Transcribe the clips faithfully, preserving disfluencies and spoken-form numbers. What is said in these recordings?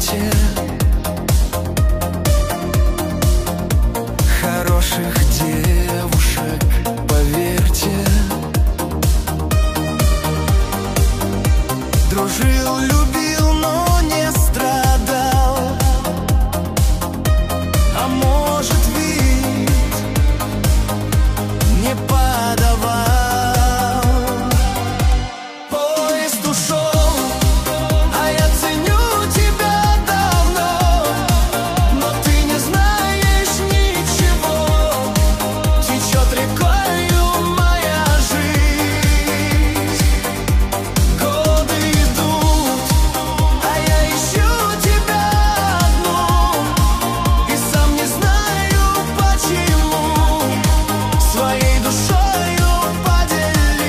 поверьте, хороших девушек, поверьте. Дружил, любил, но не страдал. А может, вид не подавал. Поезд ушел, а я ценю тебя давно. Но ты не знаешь ничего. Течет рекою моя жизнь. Годы идут, а я ищу тебя одну. И сам не знаю почему. Своей душою поделись.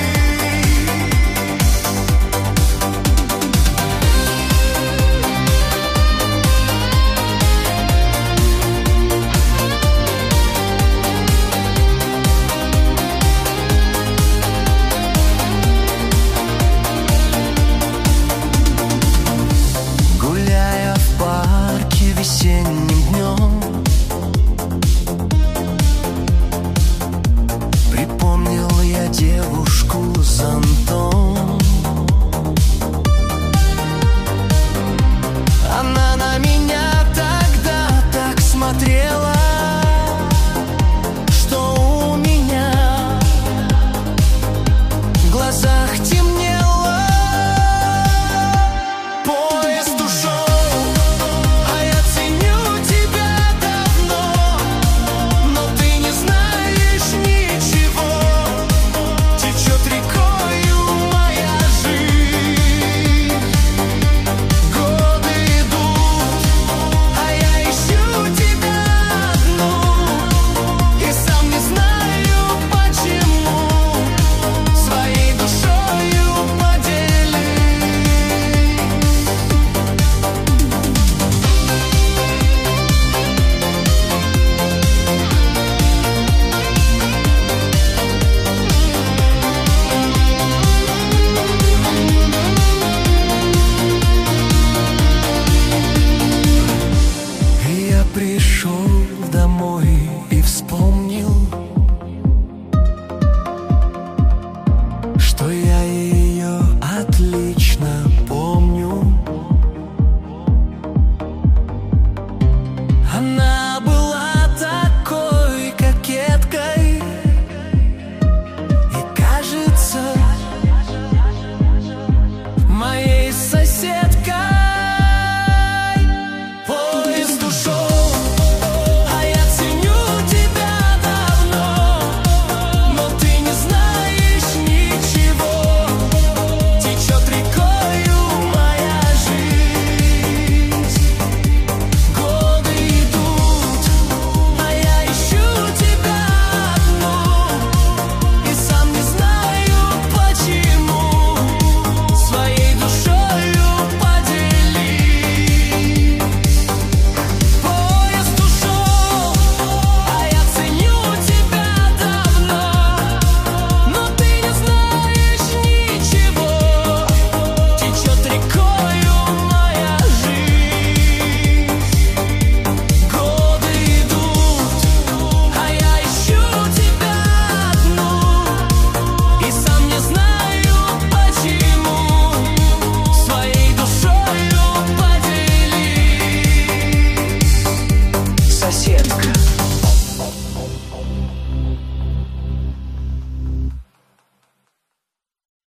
Гуляя в парке весенним днем, припомнил я девушку с зонтом. Она на меня тогда так смотрела, что у меня в глазах тень.